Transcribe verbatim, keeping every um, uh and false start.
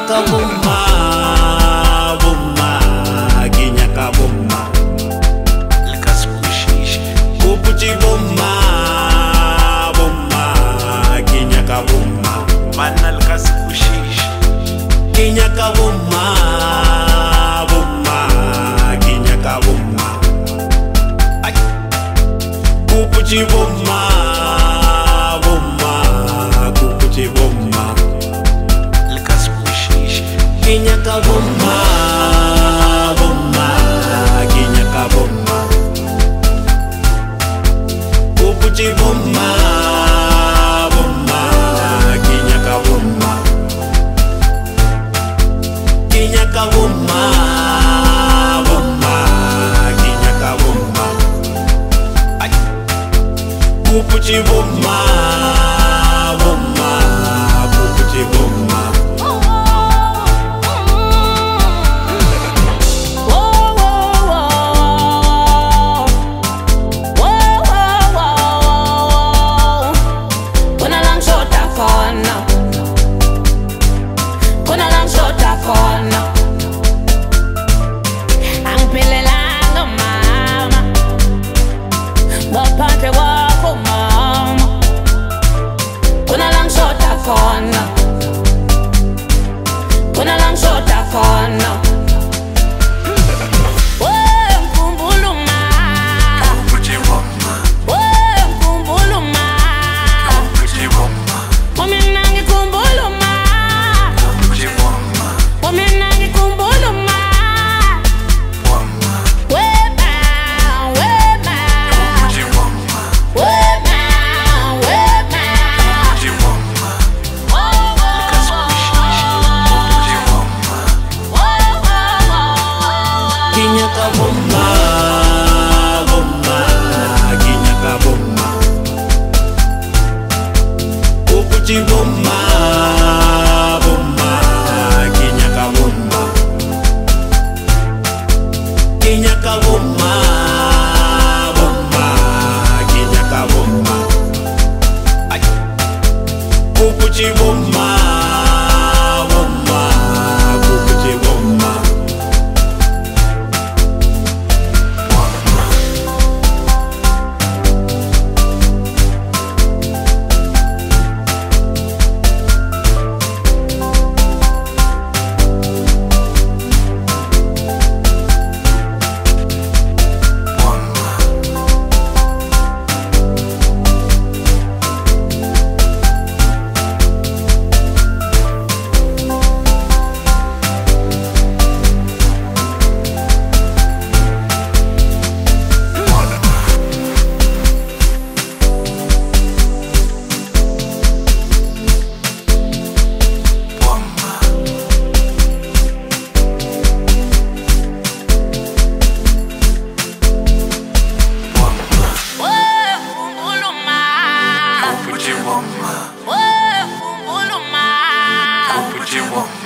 Kinyaka bomma, bomma, kinyaka bomma. Likasibushishe. Kupuchi bomma, bomma, kinyaka bomma. Mana likasibushishe. Kinyaka bomma, bomma, kinyaka bomma. Ay. Kupuchi bomma, bomma, kupuchi bomma. Likasibushishe. Kinyaka bomma, bomma, kinyaka bomma. Kupuchi bomma, bomma, kinyaka bomma. Kinyaka bomma, bomma, kinyaka bomma. Ay. Kupuchi bomma, bomma, kupuchi bomma. Kinyaka bomma, bomma, kinyaka bomma. Kupuchi bomma, bomma, kinyaka bomma. Kinyaka bomma, bomma, kinyaka bomma. Ay. Kupuchi bomma, bomma, kupuchi bomma. Kupuchi bomma. Kupuchi bomma.